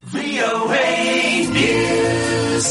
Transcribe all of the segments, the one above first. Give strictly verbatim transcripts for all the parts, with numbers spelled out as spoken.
วี โอ เอ News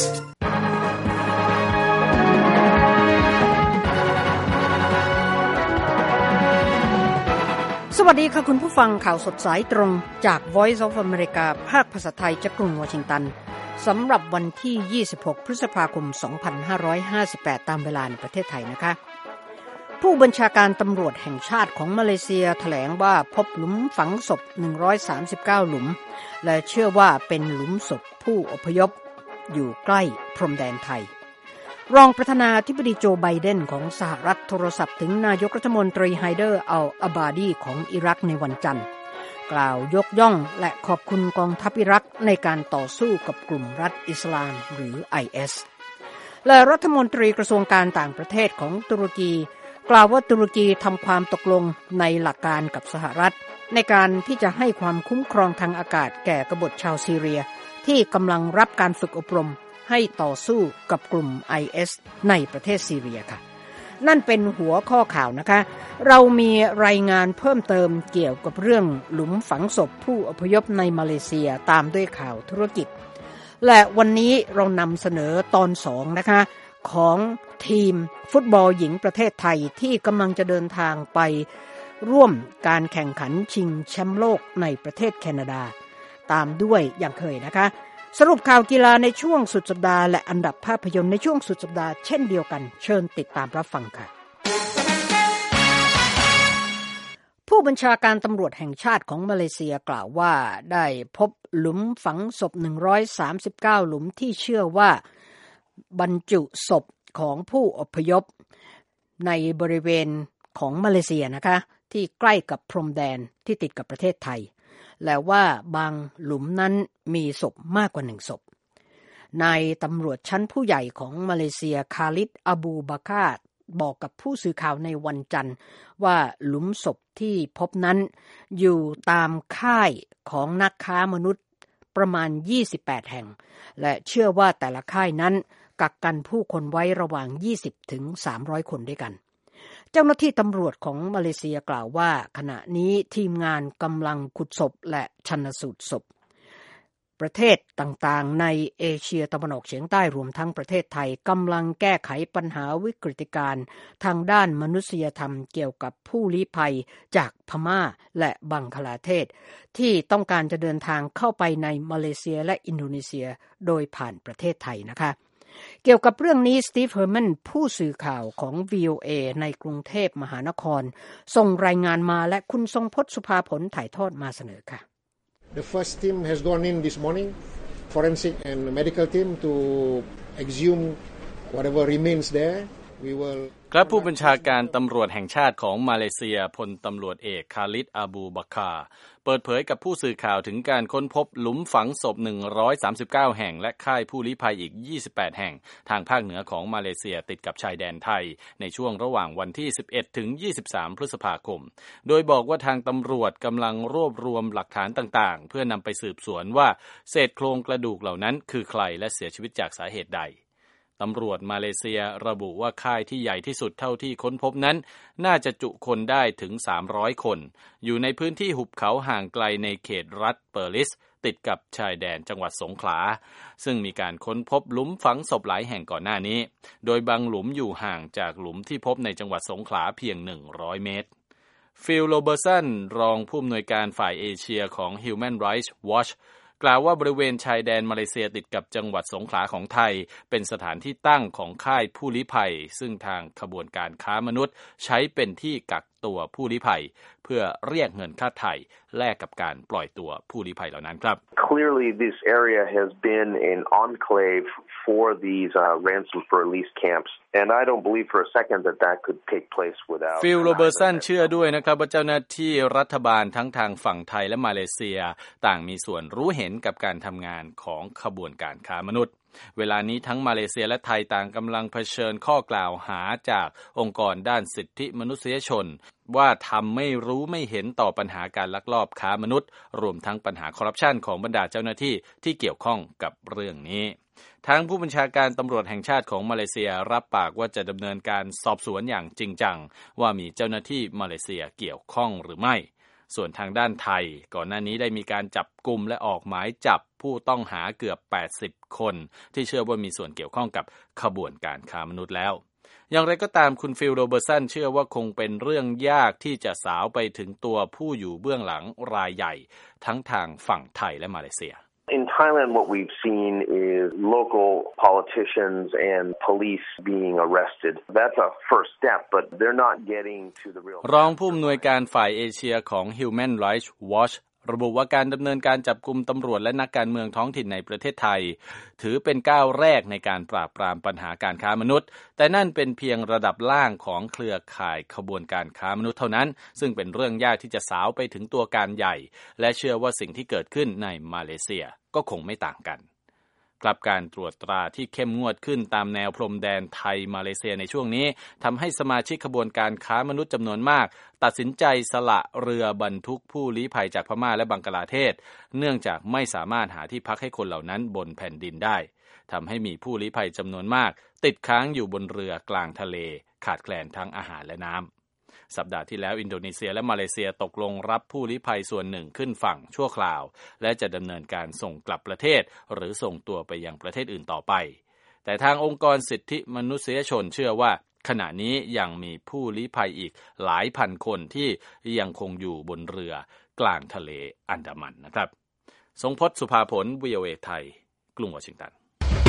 สวัสดีค่ะคุณผู้ฟังข่าวสดสายตรงจาก Voice of America ภาคภาษาไทยจากกรุงวอชิงตันสำหรับวันที่ยี่สิบหกพฤษภาคมสองพันห้าร้อยห้าสิบแปดตามเวลาในประเทศไทยนะคะผู้บัญชาการตำรวจแห่งชาติของมาเลเซียแถลงว่าพบหลุมฝังศพหนึ่งร้อยสามสิบเก้าหลุมและเชื่อว่าเป็นหลุมศพผู้อพยพอยู่ใกล้พรมแดนไทยรองประธานาธิบดีโจไบเดนของสหรัฐโทรศัพท์ถึงนายกรัฐมนตรีไฮเดอร์อัลอาบาดีของอิรักในวันจันทร์กล่าวยกย่องและขอบคุณกองทัพอิรักในการต่อสู้กับกลุ่มรัฐอิสลามหรือ ไอ เอส และรัฐมนตรีกระทรวงการต่างประเทศของตุรกีกล่าวว่าตุรกีทำความตกลงในหลักการกับสหรัฐในการที่จะให้ความคุ้มครองทางอากาศแก่กบฏชาวซีเรียที่กำลังรับการฝึกอบรมให้ต่อสู้กับกลุ่ม ไอ เอส ในประเทศซีเรียค่ะนั่นเป็นหัวข้อข่าวนะคะเรามีรายงานเพิ่มเติมเกี่ยวกับเรื่องหลุมฝังศพผู้อพยพในมาเลเซียตามด้วยข่าวธุรกิจและวันนี้เรานำเสนอตอนสองนะคะของทีมฟุตบอลหญิงประเทศไทยที่กำลังจะเดินทางไปร่วมการแข่งขันชิงแชมป์โลกในประเทศแคนาดาตามด้วยอย่างเคยนะคะสรุปข่าวกีฬาในช่วงสุดสัปดาห์และอันดับภาพยนตร์ในช่วงสุดสัปดาห์เช่นเดียวกันเชิญติดตามรับฟังค่ะผู้บัญชาการตำรวจแห่งชาติของมาเลเซียกล่าวว่าได้พบหลุมฝังศพหนึ่งร้อยสามสิบเก้าหลุมที่เชื่อว่าบรรจุศพของผู้อพยพในบริเวณของมาเลเซียนะคะที่ใกล้กับพรมแดนที่ติดกับประเทศไทยแล้วว่าบางหลุมนั้นมีศพมากกว่าหนึ่งศพนายตำรวจชั้นผู้ใหญ่ของมาเลเซียคาลิดอาบูบาคาบอกกับผู้สื่อข่าวในวันจันทร์ว่าหลุมศพที่พบนั้นอยู่ตามค่ายของนักค้ามนุษย์ประมาณยี่สิบแปดแห่งและเชื่อว่าแต่ละค่ายนั้นกักกันผู้คนไว้ระหว่างยี่สิบถึงสามร้อยคนด้วยกันเจ้าหน้าที่ตำรวจของมาเลเซียกล่าวว่าขณะนี้ทีมงานกำลังขุดศพและชันสูตรศพประเทศต่างๆในเอเชียตะวันออกเฉียงใต้รวมทั้งประเทศไทยกำลังแก้ไขปัญหาวิกฤตการณ์ทางด้านมนุษยธรรมเกี่ยวกับผู้ลี้ภัยจากพม่าและบังคลาเทศที่ต้องการจะเดินทางเข้าไปในมาเลเซียและอินโดนีเซียโดยผ่านประเทศไทยนะคะเกี่ยวกับเรื่องนี้สตีฟเฮอร์แมนผู้สื่อข่าวของ วี โอ เอ ในกรุงเทพมหานครส่งรายงานมาและคุณทรงพจน์สุภาผลถ่ายทอดมาเสนอค่ะ The first team has gone in this morning, forensic and medical team to exhume whatever remains there. We will ครับผู้บัญชาการตำรวจแห่งชาติของมาเลเซียพลตำรวจเอกคาลิดอาบูบาคาเปิดเผยกับผู้สื่อข่าวถึงการค้นพบหลุมฝังศพหนึ่งร้อยสามสิบเก้าแห่งและค่ายผู้ลี้ภัยอีกยี่สิบแปดแห่งทางภาคเหนือของมาเลเซียติดกับชายแดนไทยในช่วงระหว่างวันที่สิบเอ็ดถึงยี่สิบสามพฤษภาคมโดยบอกว่าทางตำรวจกำลังรวบรวมหลักฐานต่างๆเพื่อนำไปสืบสวนว่าเศษโครงกระดูกเหล่านั้นคือใครและเสียชีวิตจากสาเหตุใดตำรวจมาเลเซียระบุว่าค่ายที่ใหญ่ที่สุดเท่าที่ค้นพบนั้นน่าจะจุคนได้ถึงสามร้อยคนอยู่ในพื้นที่หุบเขาห่างไกลในเขตรัฐเปอร์ลิสติดกับชายแดนจังหวัดสงขลาซึ่งมีการค้นพบหลุมฝังศพหลายแห่งก่อนหน้านี้โดยบางหลุมอยู่ห่างจากหลุมที่พบในจังหวัดสงขลาเพียงหนึ่งร้อยเมตรฟิลโรเบอร์สันรองผู้อำนวยการฝ่ายเอเชียของ Human Rights Watchกล่าวว่าบริเวณชายแดนมาเลเซียติดกับจังหวัดสงขลาของไทยเป็นสถานที่ตั้งของค่ายผู้ลี้ภัยซึ่งทางขบวนการค้ามนุษย์ใช้เป็นที่กักตัวผู้ลี้ภัยเพื่อเรียกเงินค่าไถ่แลกกับการปล่อยตัวผู้ลี้ภัยเหล่านั้นครับ Clearly this area has been an enclave for these uh, ransom for release camps and I don't believe for a second that that could take place without ฟิลโรเบอร์สันเชื่อด้วยนะครับว่าเจ้าหน้าที่รัฐบาลทั้งทางฝั่งไทยและมาเลเซียต่างมีส่วนรู้เห็นกับการทำงานของขบวนการค้ามนุษย์เวลานี้ทั้งมาเลเซียและไทยต่างกำลังเผชิญข้อกล่าวหาจากองค์กรด้านสิทธิมนุษยชนว่าทำไม่รู้ไม่เห็นต่อปัญหาการลักลอบค้ามนุษย์รวมทั้งปัญหาคอร์รัปชันของบรรดาเจ้าหน้าที่ที่เกี่ยวข้องกับเรื่องนี้ทางผู้บัญชาการตำรวจแห่งชาติของมาเลเซียรับปากว่าจะดำเนินการสอบสวนอย่างจริงจังว่ามีเจ้าหน้าที่มาเลเซียเกี่ยวข้องหรือไม่ส่วนทางด้านไทยก่อนหน้านี้ได้มีการจับกุมและออกหมายจับผู้ต้องหาเกือบแปดสิบคนที่เชื่อว่ามีส่วนเกี่ยวข้องกับขบวนการค้ามนุษย์แล้วอย่างไรก็ตามคุณฟิลโรเบอร์สันเชื่อว่าคงเป็นเรื่องยากที่จะสาวไปถึงตัวผู้อยู่เบื้องหลังรายใหญ่ทั้งทางฝั่งไทยและมาเลเซีย In Thailand, what we've seen is local politicians and police being arrested. That's a first step, but they're not getting to the real. รองผู้อำนวยการฝ่ายเอเชียของ Human Rights Watch ระบุว่าการดำเนินการจับกุมตำรวจและนักการเมืองท้องถิ่นในประเทศไทยถือเป็นก้าวแรกในการปราบปรามปัญหาการค้ามนุษย์แต่นั่นเป็นเพียงระดับล่างของเครือข่ายขบวนการค้ามนุษย์เท่านั้นซึ่งเป็นเรื่องยากที่จะสาวไปถึงตัวการใหญ่และเชื่อว่าสิ่งที่เกิดขึ้นในมาเลเซียก็คงไม่ต่างกันกลับการตรวจตราที่เข้มงวดขึ้นตามแนวพรมแดนไทยมาเลเซียในช่วงนี้ทำให้สมาชิกขบวนการค้ามนุษย์จำนวนมากตัดสินใจสละเรือบรรทุกผู้ลี้ภัยจากพม่าและบังกลาเทศเนื่องจากไม่สามารถหาที่พักให้คนเหล่านั้นบนแผ่นดินได้ทำให้มีผู้ลี้ภัยจำนวนมากติดค้างอยู่บนเรือกลางทะเลขาดแคลนทั้งอาหารและน้ำสัปดาห์ที่แล้วอินโดนีเซียและมาเลเซียตกลงรับผู้ลี้ภัยส่วนหนึ่งขึ้นฝั่งชั่วคราวและจะดำเนินการส่งกลับประเทศหรือส่งตัวไปยังประเทศอื่นต่อไปแต่ทางองค์กรสิทธิมนุษยชนเชื่อว่าขณะนี้ยังมีผู้ลี้ภัยอีกหลายพันคนที่ยังคงอยู่บนเรือกลางทะเลอันดามันนะครับทรงพจน์สุภาผล วี โอ เอ ไทยกรุงวอชิงตัน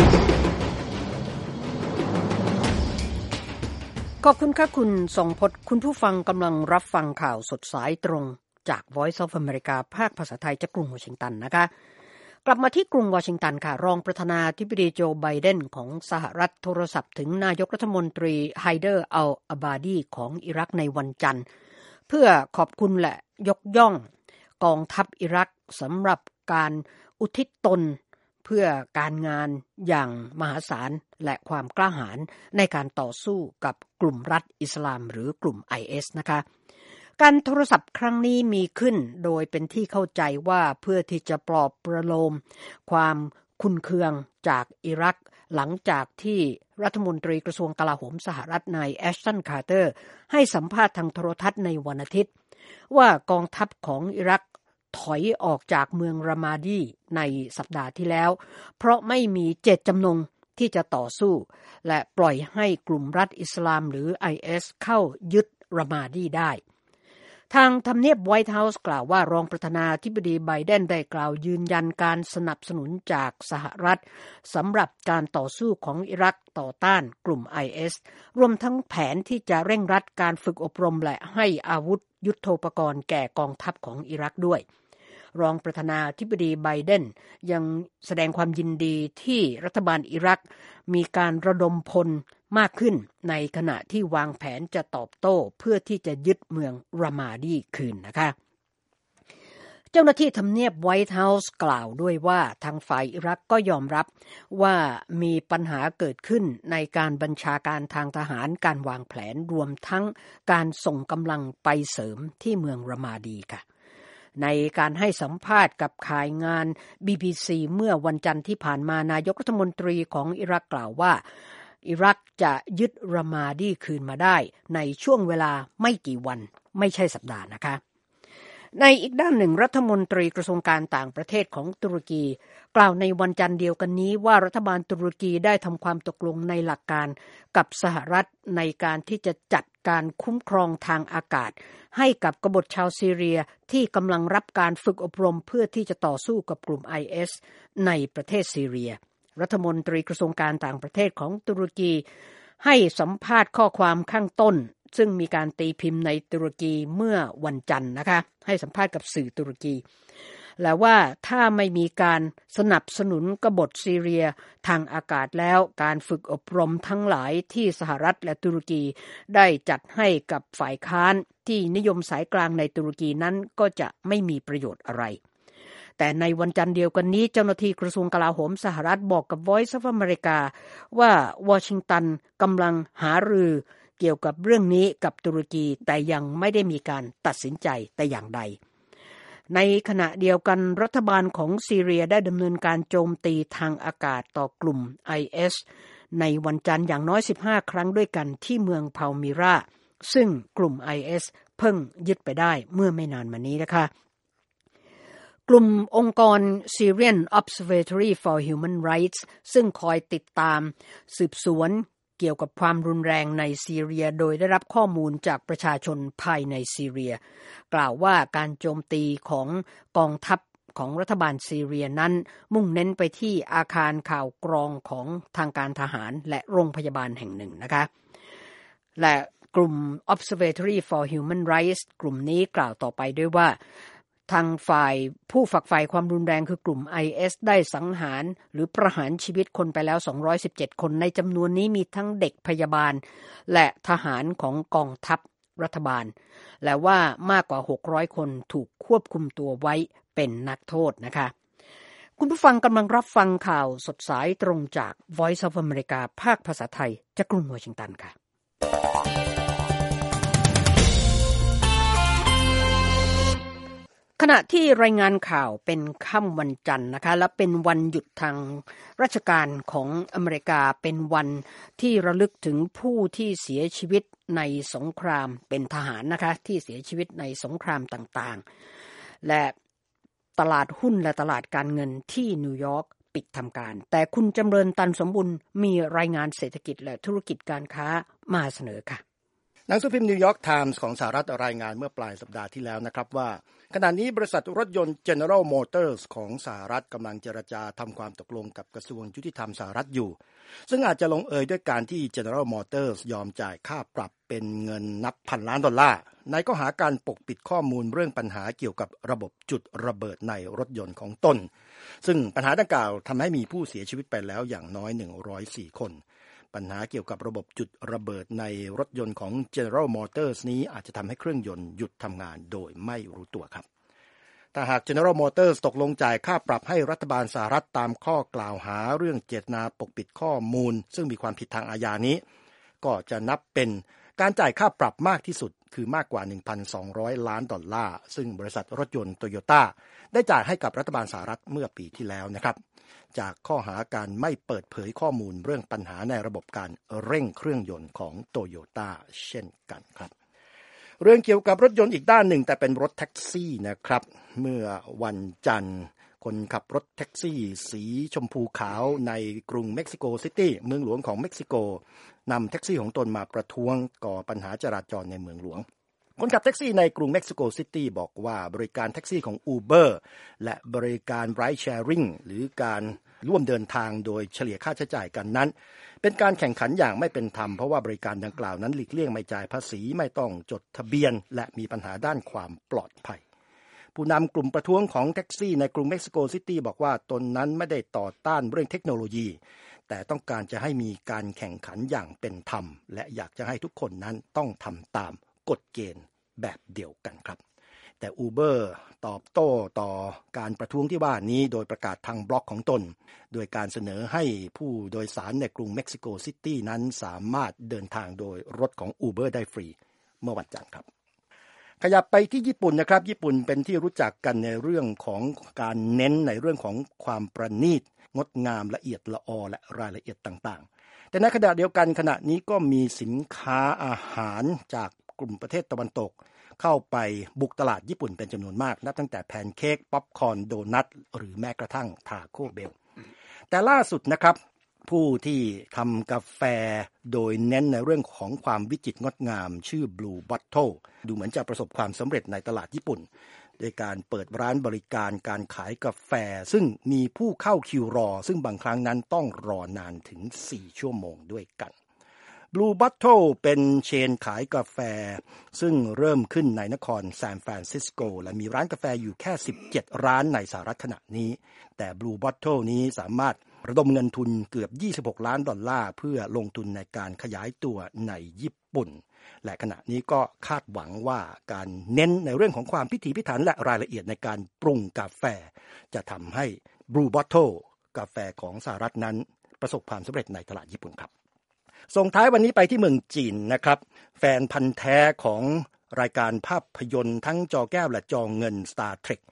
ขอบคุณค่ะคุณทรงพจน์คุณผู้ฟังกำลังรับฟังข่าวสดสายตรงจาก Voice of America ภาคภาษาไทยจากกรุงวอชิงตันนะคะกลับมาที่กรุงวอชิงตันค่ะรองประธานาธิบดีโจไบเดนของสหรัฐโทรศัพท์ถึงนายกรัฐมนตรีไฮเดอร์อัลอาบาดีของอิรักในวันจันทร์เพื่อขอบคุณและยกย่องกองทัพอิรักสำหรับการอุทิศตนเพื่อการงานอย่างมหาศาลและความกล้าหาญในการต่อสู้กับกลุ่มรัฐอิสลามหรือกลุ่ม ไอ เอส นะคะการโทรศัพท์ครั้งนี้มีขึ้นโดยเป็นที่เข้าใจว่าเพื่อที่จะปลอบประโลมความขุ่นเคืองจากอิรักหลังจากที่รัฐมนตรีกระทรวงกลาโหมสหรัฐนายแอชตันคาร์เตอร์ให้สัมภาษณ์ทางโทรทัศน์ในวันอาทิตย์ว่ากองทัพของอิรักถอยออกจากเมืองรามาดีในสัปดาห์ที่แล้วเพราะไม่มีเจตจำนงที่จะต่อสู้และปล่อยให้กลุ่มรัฐอิสลามหรือ ไอ เอส เข้ายึดรามาดีได้ทางทำเนียบไวท์เฮาส์กล่าวว่ารองประธานาธิบดีไบเดนได้กล่าวยืนยันการสนับสนุนจากสหรัฐสำหรับการต่อสู้ของอิรักต่อต้านกลุ่ม ไอ เอส รวมทั้งแผนที่จะเร่งรัดการฝึกอบรมและให้อาวุธยุทโธปกรณ์แก่กองทัพของอิรักด้วยรองประธานาธิบดีไบเดนยังแสดงความยินดีที่รัฐบาลอิรักมีการระดมพลมากขึ้นในขณะที่วางแผนจะตอบโต้เพื่อที่จะยึดเมืองรามาดีคืนนะคะเจ้าหน้าที่ทำเนียบไวท์เฮาส์กล่าวด้วยว่าทางฝ่ายอิรักก็ยอมรับว่ามีปัญหาเกิดขึ้นในการบัญชาการทางทหารการวางแผนรวมทั้งการส่งกำลังไปเสริมที่เมืองรามาดีค่ะในการให้สัมภาษณ์กับข่ายงาน บี บี ซี เมื่อวันจันทร์ที่ผ่านมานายกรัฐมนตรีของอิรักกล่าวว่าอิรักจะยึดรามาดีคืนมาได้ในช่วงเวลาไม่กี่วันไม่ใช่สัปดาห์นะคะในอีกด้านหนึ่งรัฐมนตรีกระทรวงการต่างประเทศของตุรกีกล่าวในวันจันทร์เดียวกันนี้ว่ารัฐบาลตุรกีได้ทำความตกลงในหลักการกับสหรัฐในการที่จะจัดการคุ้มครองทางอากาศให้กับกบฏชาวซีเรียที่กำลังรับการฝึกอบรมเพื่อที่จะต่อสู้กับกลุ่ม ไอ เอส ในประเทศซีเรียรัฐมนตรีกระทรวงการต่างประเทศของตุรกีให้สัมภาษณ์ข้อความข้างต้นซึ่งมีการตีพิมพ์ในตุรกีเมื่อวันจันทร์นะคะให้สัมภาษณ์กับสื่อตุรกีและว่าถ้าไม่มีการสนับสนุนกบฏซีเรียทางอากาศแล้วการฝึกอบรมทั้งหลายที่สหรัฐและตุรกีได้จัดให้กับฝ่ายค้านที่นิยมสายกลางในตุรกีนั้นก็จะไม่มีประโยชน์อะไรแต่ในวันจันทร์เดียวกันนี้เจ้าหน้าที่กระทรวงกลาโหมสหรัฐบอกกับ Voice of America ว่าวอชิงตันกำลังหารือเกี่ยวกับเรื่องนี้กับตุรกีแต่ยังไม่ได้มีการตัดสินใจแต่อย่างใดในขณะเดียวกันรัฐบาลของซีเรียได้ดำเนินการโจมตีทางอากาศต่อกลุ่ม ไอ เอส ในวันจันทร์อย่างน้อยสิบห้าครั้งด้วยกันที่เมืองพาลมิราซึ่งกลุ่ม ไอ เอสเพิ่งยึดไปได้เมื่อไม่นานมานี้นะคะกลุ่มองค์กร Syrian Observatory for Human Rights ซึ่งคอยติดตามสืบสวนเกี่ยวกับความรุนแรงในซีเรียโดยได้รับข้อมูลจากประชาชนภายในซีเรียกล่าวว่าการโจมตีของกองทัพของรัฐบาลซีเรียนั้นมุ่งเน้นไปที่อาคารข่าวกรองของทางการทหารและโรงพยาบาลแห่งหนึ่งนะคะและกลุ่ม Observatory for Human Rights กลุ่มนี้กล่าวต่อไปด้วยว่าทางฝ่ายผู้ฝักใฝ่ความรุนแรงคือกลุ่ม ไอ เอส ได้สังหารหรือประหารชีวิตคนไปแล้วสองร้อยสิบเจ็ดคนในจำนวนนี้มีทั้งเด็กพยาบาลและทหารของกองทัพรัฐบาลและว่ามากกว่าหกร้อยคนถูกควบคุมตัวไว้เป็นนักโทษนะคะคุณผู้ฟังกำลังรับฟังข่าวสดสายตรงจาก Voice of America ภาคภาษาไทยจากกรุงวอชิงตันค่ะขณะที่รายงานข่าวเป็นค่ำวันจันทร์นะคะและเป็นวันหยุดทางราชการของอเมริกาเป็นวันที่ระลึกถึงผู้ที่เสียชีวิตในสงครามเป็นทหารนะคะที่เสียชีวิตในสงครามต่างๆและตลาดหุ้นและตลาดการเงินที่นิวยอร์กปิดทำการแต่คุณจำเริญตันสมบุญมีรายงานเศรษฐกิจและธุรกิจการค้ามาเสนอค่ะหนังสือพิมพ์นิวยอร์กไทมส์ของสหรัฐรายงานเมื่อปลายสัปดาห์ที่แล้วนะครับว่าขณะนี้บริษัทรถยนต์ General Motors ของสหรัฐกำลังเจรจาทำความตกลงกับกระทรวงยุติธรรมสหรัฐอยู่ซึ่งอาจจะลงเอยด้วยการที่ General Motors ยอมจ่ายค่าปรับเป็นเงินนับพันล้านดอลลาร์ในข้อหาการปกปิดข้อมูลเรื่องปัญหาเกี่ยวกับระบบจุดระเบิดในรถยนต์ของตนซึ่งปัญหาดังกล่าวทำให้มีผู้เสียชีวิตไปแล้วอย่างน้อยหนึ่งร้อยสี่คนปัญหาเกี่ยวกับระบบจุดระเบิดในรถยนต์ของ General Motors นี้อาจจะทำให้เครื่องยนต์หยุดทำงานโดยไม่รู้ตัวครับถ้าหาก General Motors ตกลงจ่ายค่าปรับให้รัฐบาลสหรัฐตามข้อกล่าวหาเรื่องเจตนาปกปิดข้อมูลซึ่งมีความผิดทางอาญานี้ก็จะนับเป็นการจ่ายค่าปรับมากที่สุดคือมากกว่า หนึ่งพันสองร้อย ล้านดอลลาร์ซึ่งบริษัทรถยนต์ Toyota ได้จ่ายให้กับรัฐบาลสหรัฐเมื่อปีที่แล้วนะครับจากข้อหาการไม่เปิดเผยข้อมูลเรื่องปัญหาในระบบการเร่งเครื่องยนต์ของ Toyota เช่นกันครับเรื่องเกี่ยวกับรถยนต์อีกด้านหนึ่งแต่เป็นรถแท็กซี่นะครับเมื่อวันจันทร์คนขับรถแท็กซี่สีชมพูขาวในกรุงเม็กซิโกซิตี้เมืองหลวงของเม็กซิโกนำแท็กซี่ของตนมาประท้วงก่อปัญหาจราจรในเมืองหลวงคนขับแท็กซี่ในกรุงเม็กซิโกซิตี้บอกว่าบริการแท็กซี่ของ Uber และบริการ Ride Sharing หรือการร่วมเดินทางโดยเฉลี่ยค่าใช้จ่ายกันนั้นเป็นการแข่งขันอย่างไม่เป็นธรรมเพราะว่าบริการดังกล่าวนั้นหลีกเลี่ยงไม่จ่ายภาษีไม่ต้องจดทะเบียนและมีปัญหาด้านความปลอดภัยผู้นำกลุ่มประท้วงของแท็กซี่ในกรุงเม็กซิโกซิตี้บอกว่าตนนั้นไม่ได้ต่อต้านเรื่องเทคโนโลยีแต่ต้องการจะให้มีการแข่งขันอย่างเป็นธรรมและอยากจะให้ทุกคนนั้นต้องทำตามกฎเกณฑ์แบบเดียวกันครับแต่ Uber ตอบโต้ต่อการประท้วงที่ว่านี้โดยประกาศทางบล็อกของตนโดยการเสนอให้ผู้โดยสารในกรุงเม็กซิโกซิตี้นั้นสามารถเดินทางโดยรถของ Uber ได้ฟรีเมื่อวันจันทร์ครับขยับไปที่ญี่ปุ่นนะครับญี่ปุ่นเป็นที่รู้จักกันในเรื่องของการเน้นในเรื่องของความประณีตงดงามละเอียดละออและรายละเอียดต่างๆแต่ในขณะเดียวกันขณะนี้ก็มีสินค้าอาหารจากกลุ่มประเทศตะวันตกเข้าไปบุกตลาดญี่ปุ่นเป็นจำนวนมากนับตั้งแต่แพนเค้กป๊อปคอร์นโดนัทหรือแม้กระทั่งทาโก้เบลแต่ล่าสุดนะครับผู้ที่ทำกาแฟโดยเน้นในเรื่องของความวิจิตรงดงามชื่อ Blue Bottle ดูเหมือนจะประสบความสำเร็จในตลาดญี่ปุ่นโดยการเปิดร้านบริการการขายกาแฟซึ่งมีผู้เข้าคิวรอซึ่งบางครั้งนั้นต้องรอนานถึงสี่ชั่วโมงด้วยกันBlue Bottle เป็นเชนขายกาแฟซึ่งเริ่มขึ้นในนครซานฟรานซิสโกและมีร้านกาแฟอยู่แค่สิบเจ็ดร้านในสหรัฐขณะนี้แต่ Blue Bottle นี้สามารถระดมเงินทุนเกือบยี่สิบหกล้านดอลลาร์เพื่อลงทุนในการขยายตัวในญี่ปุ่นและขณะนี้ก็คาดหวังว่าการเน้นในเรื่องของความพิถีพิถันและรายละเอียดในการปรุงกาแฟจะทำให้ Blue Bottle กาแฟของสหรัฐนั้นประสบความสำเร็จในตลาดญี่ปุ่นครับส่งท้ายวันนี้ไปที่เมืองจีนนะครับแฟนพันธุ์แท้ของรายการภาพยนตร์ทั้งจอแก้วและจอเงิน Star Trek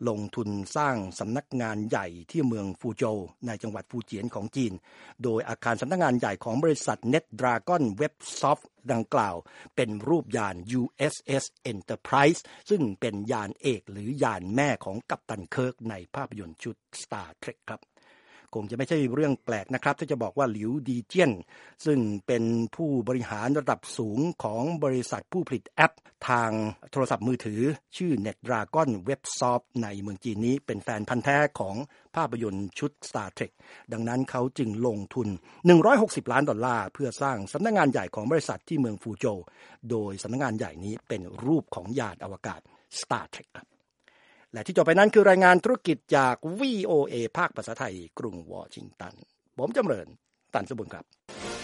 ลงทุนสร้างสำนักงานใหญ่ที่เมืองฟูโจวในจังหวัดฟูเจียนของจีนโดยอาคารสำนักงานใหญ่ของบริษัท NetDragon Websoft ดังกล่าวเป็นรูปยาน ยู เอส เอส Enterprise ซึ่งเป็นยานเอกหรือยานแม่ของกัปตันเคิร์กในภาพยนตร์ชุด Star Trek ครับคงจะไม่ใช่เรื่องแปลกนะครับที่จะบอกว่าหลิวดีเจียนซึ่งเป็นผู้บริหารระดับสูงของบริษัทผู้ผลิตแอปทางโทรศัพท์มือถือชื่อ NetDragon Websoft ในเมืองจีนนี้เป็นแฟนพันธุ์แท้ของภาพยนตร์ชุด Star Trek ดังนั้นเขาจึงลงทุนหนึ่งร้อยหกสิบล้านดอลลาร์เพื่อสร้างสำนักงานใหญ่ของบริษัทที่เมืองฟูโจวโดยสำนักงานใหญ่นี้เป็นรูปของยานอวกาศ Star Trek ครับและที่จบไปนั้นคือรายงานธุรกิจจาก วี โอ เอ ภาคภาษาไทยกรุงวอชิงตันผมจำเริญตันสมบูรณ์ครับ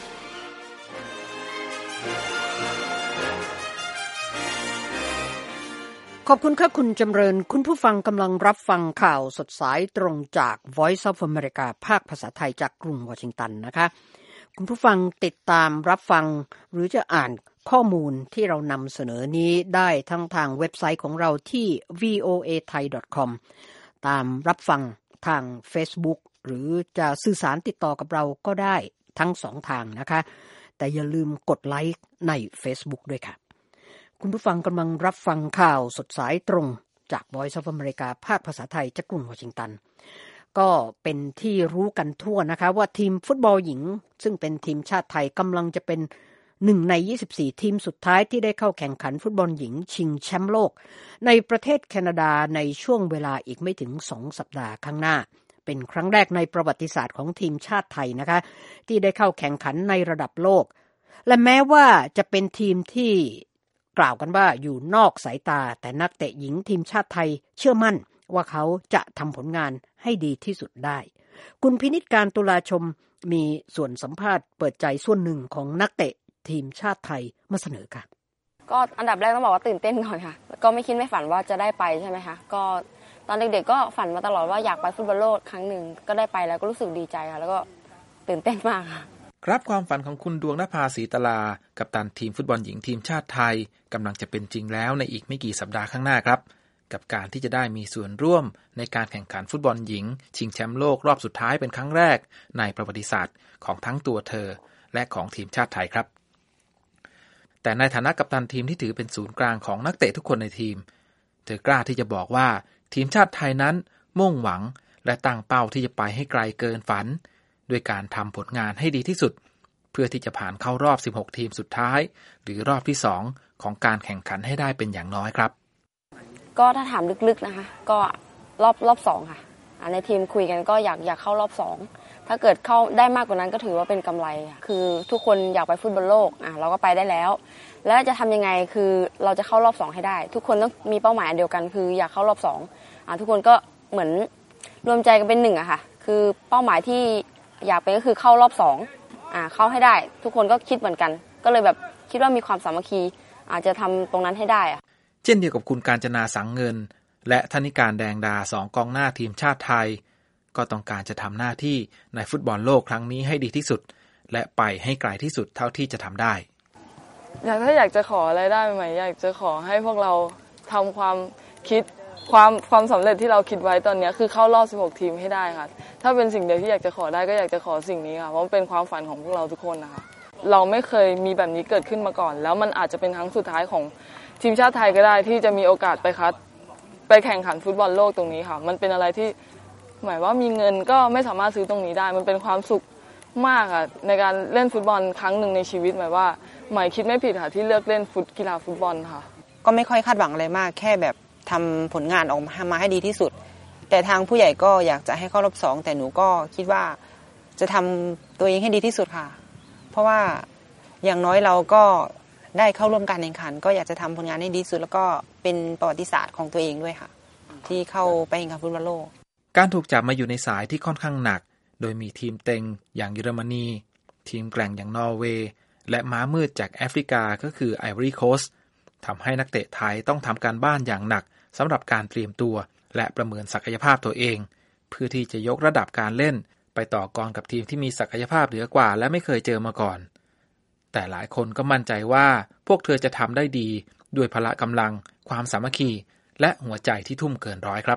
ขอบคุณครับคุณจำเริญคุณผู้ฟังกำลังรับฟังข่าวสดสายตรงจาก Voice of America ภาคภาษาไทยจากกรุงวอชิงตันนะคะคุณผู้ฟังติดตามรับฟังหรือจะอ่านข้อมูลที่เรานำเสนอนี้ได้ทั้งทางเว็บไซต์ของเราที่ วี โอ เอ ไทย ดอท คอม ตามรับฟังทาง Facebook หรือจะสื่อสารติดต่อกับเราก็ได้ทั้งสองทางนะคะแต่อย่าลืมกดไลค์ใน Facebook ด้วยค่ะคุณผู้ฟังกำลังรับฟังข่าวสดสายตรงจาก Voice of America ภาคภาษาไทยจากกรุงวอชิงตันก็เป็นที่รู้กันทั่วนะคะว่าทีมฟุตบอลหญิงซึ่งเป็นทีมชาติไทยกำลังจะเป็นหนึ่งในยี่สิบสี่ทีมสุดท้ายที่ได้เข้าแข่งขันฟุตบอลหญิงชิงแชมป์โลกในประเทศแคนาดาในช่วงเวลาอีกไม่ถึงสองสัปดาห์ข้างหน้าเป็นครั้งแรกในประวัติศาสตร์ของทีมชาติไทยนะคะที่ได้เข้าแข่งขันในระดับโลกและแม้ว่าจะเป็นทีมที่กล่าวกันว่าอยู่นอกสายตาแต่นักเตะหญิงทีมชาติไทยเชื่อมั่นว่าเขาจะทำผลงานให้ดีที่สุดได้คุณพินิจการตุลาชมมีส่วนสัมภาษณ์เปิดใจส่วนหนึ่งของนักเตะทีมชาติไทยมาเสนอค่ะก็อันดับแรกต้องบอกว่าตื่นเต้นก่อนค่ะก็ไม่คิดไม่ฝันว่าจะได้ไปใช่ไหมคะก็ตอนเด็กๆก็ฝันมาตลอดว่าอยากไปฟุตบอลโลกครั้งหนึ่งก็ได้ไปแล้วก็รู้สึกดีใจค่ะแล้วก็ตื่นเต้นมากค่ะครับความฝันของคุณดวงนภาศรีตลากัปตันทีมฟุตบอลหญิงทีมชาติไทยกำลังจะเป็นจริงแล้วในอีกไม่กี่สัปดาห์ข้างหน้าครับกับการที่จะได้มีส่วนร่วมในการแข่งขันฟุตบอลหญิงชิงแชมป์โลกรอบสุดท้ายเป็นครั้งแรกในประวัติศาสตร์ของทั้งตัวเธอและของทีมชาติไทยครับแต่ในฐานะกัปตันทีมที่ถือเป็นศูนย์กลางของนักเตะทุกคนในทีมเธอกล้าที่จะบอกว่าทีมชาติไทยนั้นมุ่งหวังและตั้งเป้าที่จะไปให้ไกลเกินฝันด้วยการทำผลงานให้ดีที่สุดเพื่อที่จะผ่านเข้ารอบสิบหกทีมสุดท้ายหรือรอบที่สองของการแข่งขันให้ได้เป็นอย่างน้อยครับก็ถ้าถามลึกๆนะคะก็รอบรอบสองค่ะในทีมคุยกันก็อยากอยากเข้ารอบสองถ้าเกิดเข้าได้มากกว่านั้นก็ถือว่าเป็นกำไรคือทุกคนอยากไปฟุตบอลโลกอ่ะเราก็ไปได้แล้วแล้วจะทำยังไงคือเราจะเข้ารอบสองให้ได้ทุกคนต้องมีเป้าหมายเดียวกันคืออยากเข้ารอบสองอ่ะทุกคนก็เหมือนรวมใจกันเป็นหนึ่งอะค่ะคือเป้าหมายที่อยากไปก็คือเข้ารอบสองอ่ะเข้าให้ได้ทุกคนก็คิดเหมือนกันก็เลยแบบคิดว่ามีความสามัคคีอาจจะทำตรงนั้นให้ได้อะเช่นเดียวกับคุณกาญจนาสังเงินและธนิการแดงดาสองกองหน้าทีมชาติไทยก็ต้องการจะทำหน้าที่ในฟุตบอลโลกครั้งนี้ให้ดีที่สุดและไปให้ไกลที่สุดเท่าที่จะทำได้อยากถ้าอยากจะขออะไรได้ไหมอยากจะขอให้พวกเราทำความคิดความความสำเร็จที่เราคิดไว้ตอนนี้คือเข้ารอบสิบหกทีมให้ได้ค่ะถ้าเป็นสิ่งเดียวที่อยากจะขอได้ก็อยากจะขอสิ่งนี้ค่ะเพราะมันเป็นความฝันของพวกเราทุกคนนะคะเราไม่เคยมีแบบนี้เกิดขึ้นมาก่อนแล้วมันอาจจะเป็นครั้งสุดท้ายของทีมชาติไทยก็ได้ที่จะมีโอกาสไปคัดไปแข่งขันฟุตบอลโลกตรงนี้ค่ะมันเป็นอะไรที่หมายว่ามีเงินก็ไม่สามารถซื้อตรงนี้ได้มันเป็นความสุขมากค่ะในการเล่นฟุตบอลครั้งหนึ่งในชีวิตหมายว่าหมายคิดไม่ผิดค่ะที่เลือกเล่นฟุตกีฬาฟุตบอลค่ะก็ไม่ค่อยคาดหวังอะไรมากแค่แบบทำผลงานออกมาให้ดีที่สุดแต่ทางผู้ใหญ่ก็อยากจะให้เข้ารอบสองแต่หนูก็คิดว่าจะทำตัวเองให้ดีที่สุดค่ะเพราะว่าอย่างน้อยเราก็ได้เข้าร่วมการแข่งขันก็อยากจะทำผลงานให้ดีที่สุดแล้วก็เป็นประวัติศาสตร์ของตัวเองด้วยค่ะที่เข้าไปแข่งขันฟุตบอลโลกการถูกจับมาอยู่ในสายที่ค่อนข้างหนักโดยมีทีมเต็งอย่างเยอรมนีทีมแกร่งอย่างนอร์เวย์และม้ามืดจากแอฟริกาก็คือไอวอรี่โคสต์ทำให้นักเตะไทยต้องทำการบ้านอย่างหนักสำหรับการเตรียมตัวและประเมินศักยภาพตัวเองเพื่อที่จะยกระดับการเล่นไปต่อกรกับทีมที่มีศักยภาพเหนือกว่าและไม่เคยเจอมาก่อนแต่หลายคนก็มั่นใจว่าพวกเธอจะทำได้ดีด้วยพละกำลังความสามัคคีและหัวใจที่ทุ่มเกินร้อยครับ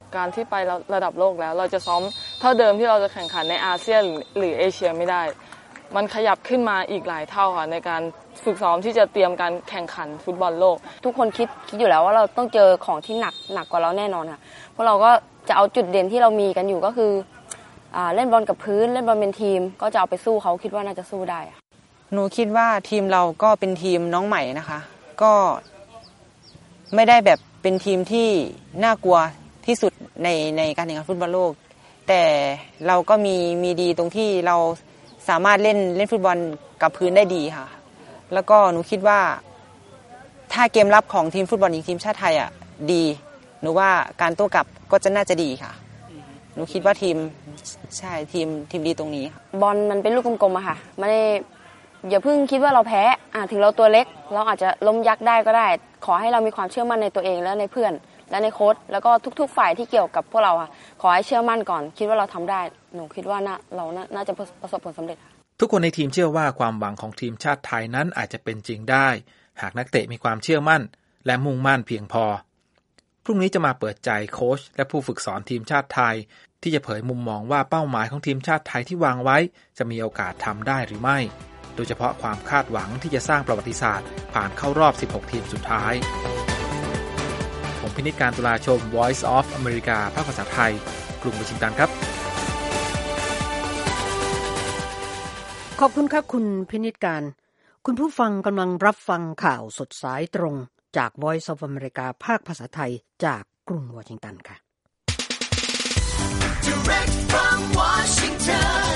การที่ไประดับโลกแล้วเราจะซ้อมเท่าเดิมที่เราจะแข่งขันในอาเซียนหรือเอเชียไม่ได้มันขยับขึ้นมาอีกหลายเท่าค่ะในการฝึกซ้อมที่จะเตรียมการแข่งขันฟุตบอลโลกทุกคนคิดคิดอยู่แล้วว่าเราต้องเจอของที่หนักหนักกว่าเราแน่นอนค่ะเพราะเราก็จะเอาจุดเด่นที่เรามีกันอยู่ก็คืออ่าเล่นบอลกับพื้นเล่นบอลเป็นทีมก็จะเอาไปสู้เขาคิดว่าน่าจะสู้ได้หนูคิดว่าทีมเราก็เป็นทีมน้องใหม่นะคะก็ไม่ได้แบบเป็นทีมที่น่ากลัวที่สุดในในการแข่งขันฟุตบอลโลกแต่เราก็มีมีดีตรงที่เราสามารถเล่นเล่นฟุตบอลกับพื้นได้ดีค่ะแล้วก็หนูคิดว่าถ้าเกมรับของทีมฟุตบอลหญิงทีมชาติไทยอ่ะดีหนูว่าการโต้กลับก็จะน่าจะดีค่ะหนูคิดว่าทีมใช่ทีมทีมดีตรงนี้บอลมันเป็นลูกกลมๆอะค่ะไม่ได้อย่าเพิ่งคิดว่าเราแพ้อ่ะถึงเราตัวเล็กเราอาจจะล้มยักษ์ได้ก็ได้ขอให้เรามีความเชื่อมั่นในตัวเองและในเพื่อนและในโค้ชแล้วก็ทุกๆฝ่ายที่เกี่ยวกับพวกเราค่ะขอให้เชื่อมั่นก่อนคิดว่าเราทำได้หนูคิดว่าน่าเราน่าจะประสบผลสำเร็จทุกคนในทีมเชื่อว่าความหวังของทีมชาติไทยนั้นอาจจะเป็นจริงได้หากนักเตะมีความเชื่อมั่นและมุ่งมั่นเพียงพอพรุ่งนี้จะมาเปิดใจโค้ชและผู้ฝึกสอนทีมชาติไทยที่จะเผยมุมมองว่าเป้าหมายของทีมชาติไทยที่วางไว้จะมีโอกาสทำได้หรือไม่โดยเฉพาะความคาดหวังที่จะสร้างประวัติศาสตร์ผ่านเข้ารอบสิบหกทีมสุดท้ายผมพินิจการตุลาชม Voice of America ภาคภาษาไทยกรุงวอชิงตันครับขอบคุณครับคุณพินิจการคุณผู้ฟังกำลังรับฟังข่าวสดสายตรงจาก Voice of America ภาคภาษาไทยจากกรุงวอชิงตันค่ะ Direct from Washington,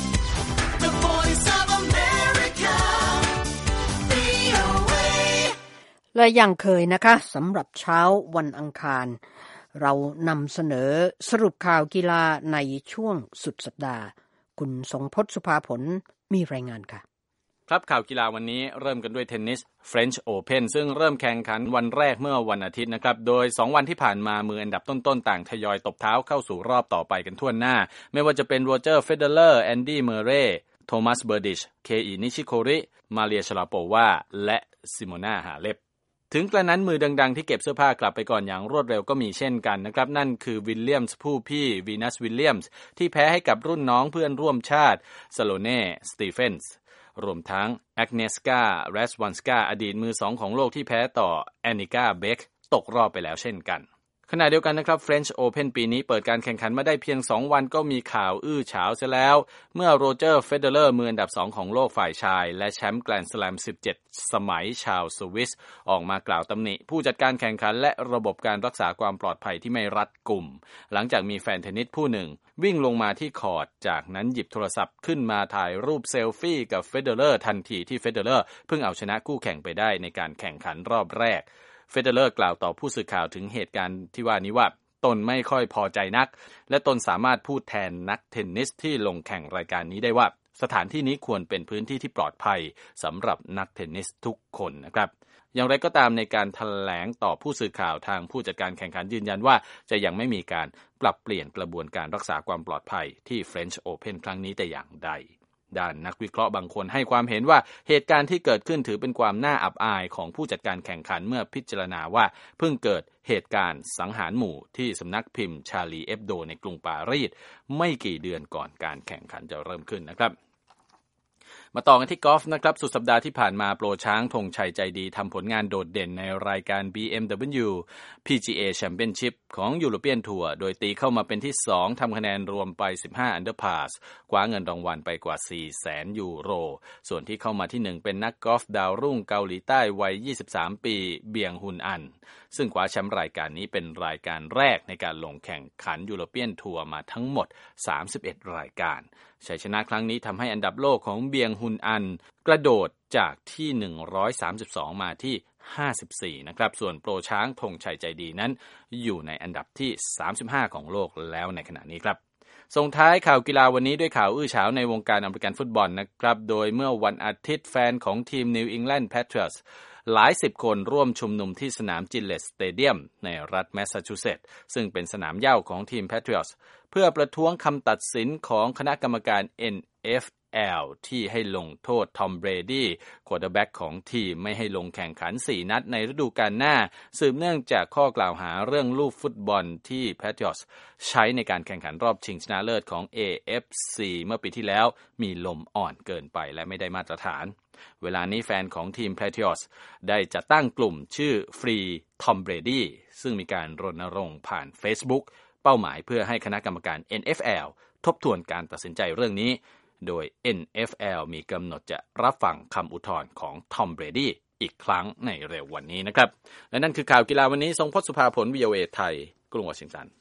the Voice of America, วี โอ เอและอย่างเคยนะคะสำหรับเช้าวันอังคารเรานำเสนอสรุปข่าวกีฬาในช่วงสุดสัปดาห์คุณทรงพจน์สุภาผลมีรายงานค่ะครับข่าวกีฬาวันนี้เริ่มกันด้วยเทนนิส French Open ซึ่งเริ่มแข่งขันวันแรกเมื่อวันอาทิตย์นะครับโดยสองวันที่ผ่านมามืออันดับต้นๆต่างทยอยตบเท้าเข้าสู่รอบต่อไปกันทั่วหน้าไม่ว่าจะเป็นโรเจอร์เฟเดเลอร์แอนดี้เมเรย์โทมัสเบอร์ดิชเคอินิชิโคริมาเรียชลาโปวาและซิโมนาฮาเลปถึงกระนั้นมือดังๆที่เก็บเสื้อผ้ากลับไปก่อนอย่างรวดเร็วก็มีเช่นกันนะครับนั่นคือวิลเลียมส์ผู้พี่วีนัสวิลเลียมส์ที่แพ้ให้กับรุ่นน้องเพื่อนร่วมชาติสโลเน่สตีเฟนส์รวมทั้งแอกเนสกาแรสวันสกาอดีตมือสองของโลกที่แพ้ต่อแอนนิกาเบคตกรอบไปแล้วเช่นกันขณะเดียวกันนะครับ French Open ปีนี้เปิดการแข่งขันมาได้เพียงสองวันก็มีข่าวอื้อฉาวเสียแล้วเมื่อโรเจอร์เฟเดเลอร์มืออันดับสองของโลกฝ่ายชายและแชมป์แกรนด์สแลมสิบเจ็ดสมัยชาวสวิสออกมากล่าวตำหนิผู้จัดการแข่งขันและระบบการรักษาความปลอดภัยที่ไม่รัดกุมหลังจากมีแฟนเทนนิสผู้หนึ่งวิ่งลงมาที่คอร์ตจากนั้นหยิบโทรศัพท์ขึ้นมาถ่ายรูปเซลฟี่กับเฟเดเลอร์ทันทีที่เฟเดเลอร์เพิ่งเอาชนะคู่แข่งไปได้ในการแข่งขันรอบแรกเฟเดเลอร์กล่าวต่อผู้สื่อข่าวถึงเหตุการณ์ที่ว่านี้ว่าตนไม่ค่อยพอใจนักและตนสามารถพูดแทนนักเทนนิสที่ลงแข่งรายการนี้ได้ว่าสถานที่นี้ควรเป็นพื้นที่ที่ปลอดภัยสำหรับนักเทนนิสทุกคนนะครับอย่างไรก็ตามในการแถลงต่อผู้สื่อข่าวทางผู้จัดการแข่งขันยืนยันว่าจะยังไม่มีการปรับเปลี่ยนกระบวนการรักษาความปลอดภัยที่ French Open ครั้งนี้แต่อย่างใดด้านนักวิเคราะห์บางคนให้ความเห็นว่าเหตุการณ์ที่เกิดขึ้นถือเป็นความน่าอับอายของผู้จัดการแข่งขันเมื่อพิจารณาว่าเพิ่งเกิดเหตุการณ์สังหารหมู่ที่สำนักพิมพ์ชาลีเอฟโดในกรุงปารีสไม่กี่เดือนก่อนการแข่งขันจะเริ่มขึ้นนะครับมาต่อกันที่กอล์ฟนะครับสุดสัปดาห์ที่ผ่านมาโปรช้างธงชัยใจดีทำผลงานโดดเด่นในรายการ บี เอ็ม ดับเบิลยู พี จี เอ Championship ของยูโรเปียนทัวร์โดยตีเข้ามาเป็นที่สองทำคะแนนรวมไปสิบห้าอันเดอร์พาสคว้าเงินรางวัลไปกว่า สี่แสน ยูโรส่วนที่เข้ามาที่หนึ่งเป็นนักกอล์ฟดาวรุ่งเกาหลีใต้วัยยี่สิบสามปีเบียงฮุนอันซึ่งคว้าแชมป์รายการนี้เป็นรายการแรกในการลงแข่งขันยูโรเปียนทัวร์มาทั้งหมดสามสิบเอ็ดรายการชัยชนะครั้งนี้ทำให้อันดับโลกของเบียงฮุนอันกระโดดจากที่หนึ่งร้อยสามสิบสองมาที่ห้าสิบสี่นะครับส่วนโปรช้างธงชัยใจดีนั้นอยู่ในอันดับที่สามสิบห้าของโลกแล้วในขณะนี้ครับส่งท้ายข่าวกีฬาวันนี้ด้วยข่าวอื้อฉาวในวงการอเมริกันฟุตบอลนะครับโดยเมื่อวันอาทิตย์แฟนของทีม New England Patriots หลายสิบคนร่วมชุมนุมที่สนามจิลเลตสเตเดียมในรัฐแมสซาชูเซตส์ซึ่งเป็นสนามเหย้าของทีม Patriots เพื่อประท้วงคำตัดสินของคณะกรรมการ เอ็น เอฟแอล ที่ให้ลงโทษทอมเบรดี้ควอเตอร์แบ็กของทีมไม่ให้ลงแข่งขันสี่นัดในฤดูกาลหน้าสืบเนื่องจากข้อกล่าวหาเรื่องลูกฟุตบอลที่ Patriots ใช้ในการแข่งขันรอบชิงชนะเลิศของ เอ เอฟ ซี เมื่อปีที่แล้วมีลมอ่อนเกินไปและไม่ได้มาตรฐานเวลานี้แฟนของทีม Patriots ได้จัดตั้งกลุ่มชื่อ Free Tom Brady ซึ่งมีการรณรงค์ผ่าน Facebook เป้าหมายเพื่อให้คณะกรรมการ เอ็น เอฟ แอล ทบทวนการตัดสินใจเรื่องนี้โดย เอ็น เอฟ แอล มีกำหนดจะรับฟังคำอุทธรณ์ของ Tom Brady อีกครั้งในเร็ววันนี้นะครับและนั่นคือข่าวกีฬาวันนี้ทรงพจน์สุภาผล วี โอ เอ ไทยกรุงวอชิงตัน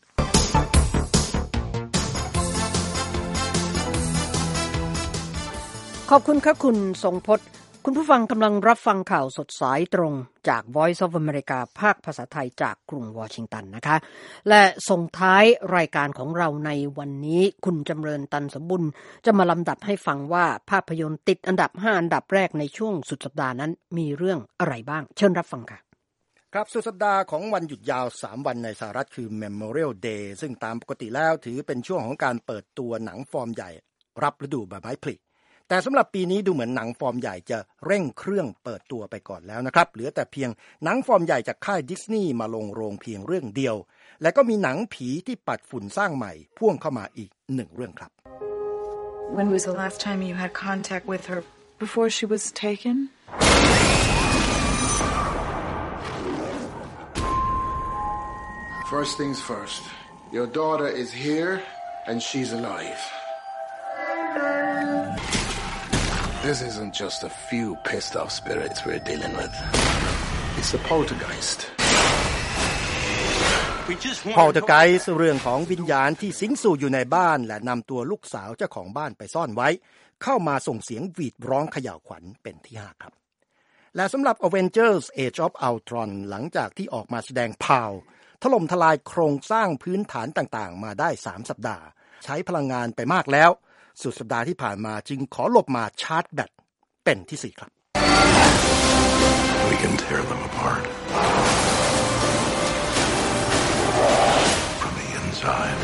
ขอบคุณครับคุณทรงพจน์คุณผู้ฟังกำลังรับฟังข่าวสดสายตรงจาก Voice of America ภาคภาษาไทยจากกรุงวอชิงตันนะคะและส่งท้ายรายการของเราในวันนี้คุณจำเริญตันสมบุญจะมาลำดับให้ฟังว่าภาพยนตร์ติดอันดับห้าอันดับแรกในช่วงสุดสัปดาห์นั้นมีเรื่องอะไรบ้างเชิญรับฟังค่ะครับสุดสัปดาห์ของวันหยุดยาวสามวันในสหรัฐคือ Memorial Day ซึ่งตามปกติแล้วถือเป็นช่วงของการเปิดตัวหนังฟอร์มใหญ่รับฤดูใบไม้ผลิแต่สำหรับปีนี้ดูเหมือนหนังฟอร์มใหญ่จะเร่งเครื่องเปิดตัวไปก่อนแล้วนะครับเหลือแต่เพียงหนังฟอร์มใหญ่จากค่ายดิสนีย์มาลงโรงเพียงเรื่องเดียวและก็มีหนังผีที่ปัดฝุ่นสร้างใหม่พ่วงเข้ามาอีกหนึ่งเรื่องครับ When was the last time you had contact with her before she was taken? First things first. Your daughter is here and she's alive.This isn't just a few pissed off spirits we're dealing with. It's a poltergeist. Poltergeist เรื่องของวิญญาณที่สิงสู่อยู่ในบ้านและนำตัวลูกสาวเจ้าของบ้านไปซ่อนไว้เข้ามาส่งเสียงหวีดร้องเขย่าวขวัญเป็นที่ห้าครับและสำหรับ Avengers Age of Ultron หลังจากที่ออกมาแสดงพาวถล่มทลายโครงสร้างพื้นฐานต่างๆมาได้สามสัปดาห์ใช้พลังงานไปมากแล้วสุดสัปดาห์ที่ผ่านมาจึงขอหลบมาชาร์จแบตเป็นที่สี่ครับ We can tear them apart from the inside.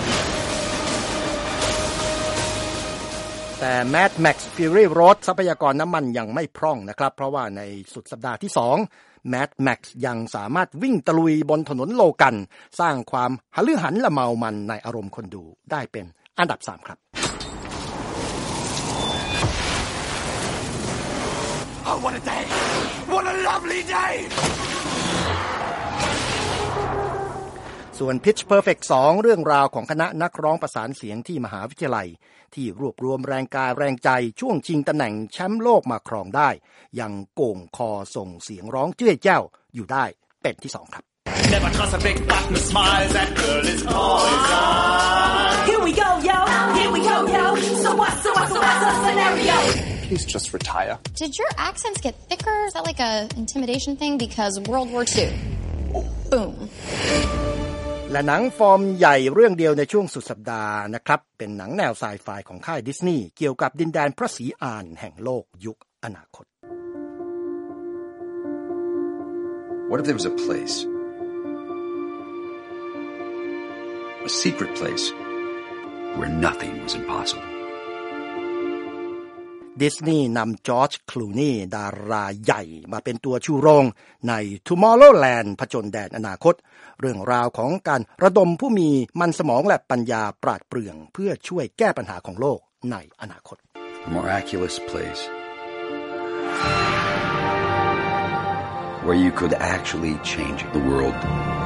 แต่ Mad Max Fury Road ทรัพยากรน้ำมันยังไม่พร่องนะครับเพราะว่าในสุดสัปดาห์ที่สอง Mad Max ยังสามารถวิ่งตะลุยบนถนนโลกันสร้างความหฤหันละเมามันในอารมณ์คนดูได้เป็นอันดับสามครับ Oh, what a day! What a lovely day! ส่วน Pitch Perfect สองเรื่องราวของคณะนักร้องประสานเสียงที่มหาวิทยาลัยที่รวบรวมแรงกายแรงใจช่วงชิงตำแหน่งแชมป์โลกมาครองได้ยังโก่งคอส่งเสียงร้องเจ้ยแจ้วอยู่ได้เป็นที่สองครับ Never trust a big button smiles that girl is poison. Here we go, yo. Here we go, yo. So what? So what? So what's the scenario?Please just retire. Did your accents get thicker? Is that like a intimidation thing? Because World War Two. Boom. และหนังฟอร์มใหญ่เรื่องเดียวในช่วงสุดสัปดาห์นะครับเป็นหนังแนวไซไฟของค่ายดิสนีย์เกี่ยวกับดินแดนพระศรีอานแห่งโลกยุคอนาคต What if there was a place, a secret place, where nothing was impossible? ดิสนีย์นำจอร์จคลูนีย์ดาราใหญ่มาเป็นตัวชูโรงใน Tomorrowland ผจญแดนอนาคตเรื่องราวของการระดมผู้มีมันสมองและปัญญาปราดเปรื่องเพื่อช่วยแก้ปัญหาของโลกในอนาคต A miraculous place where you could actually change the world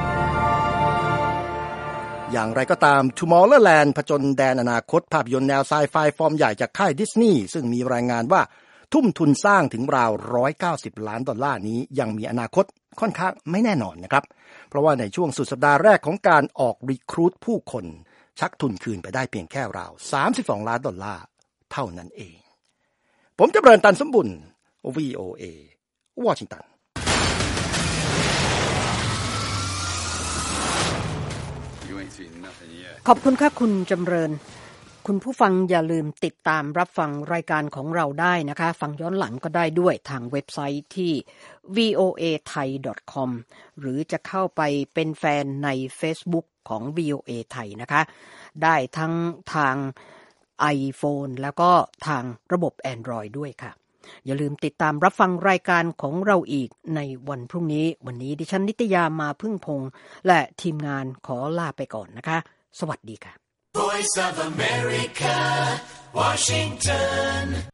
อย่างไรก็ตาม Tomorrowland ผจญแดนอนาคตภาพยนตร์แนวไซไฟฟอร์มใหญ่จากค่ายดิสนีย์ซึ่งมีรายงานว่าทุ่มทุนสร้างถึงราวหนึ่งร้อยเก้าสิบล้านดอลลาร์นี้ยังมีอนาคตค่อนข้างไม่แน่นอนนะครับเพราะว่าในช่วงสุดสัปดาห์แรกของการออกรีครูทผู้คนชักทุนคืนไปได้เพียงแค่ราวสามสิบสองล้านดอลลาร์เท่านั้นเองผมจำเริญตันสมบุญ วี โอ เอ วอชิงตันขอบคุณค่ะคุณจำเริญคุณผู้ฟังอย่าลืมติดตามรับฟังรายการของเราได้นะคะฟังย้อนหลังก็ได้ด้วยทางเว็บไซต์ที่ วี โอ เอ ไทย ดอท คอม หรือจะเข้าไปเป็นแฟนใน Facebook ของ วี โอ เอ ไทยนะคะได้ทั้งทาง iPhone แล้วก็ทางระบบ Android ด้วยค่ะอย่าลืมติดตามรับฟังรายการของเราอีกในวันพรุ่งนี้วันนี้ดิฉันนิตยามาพึ่งพงษ์และทีมงานขอลาไปก่อนนะคะสวัสดีค่ะ Voice of America, Washington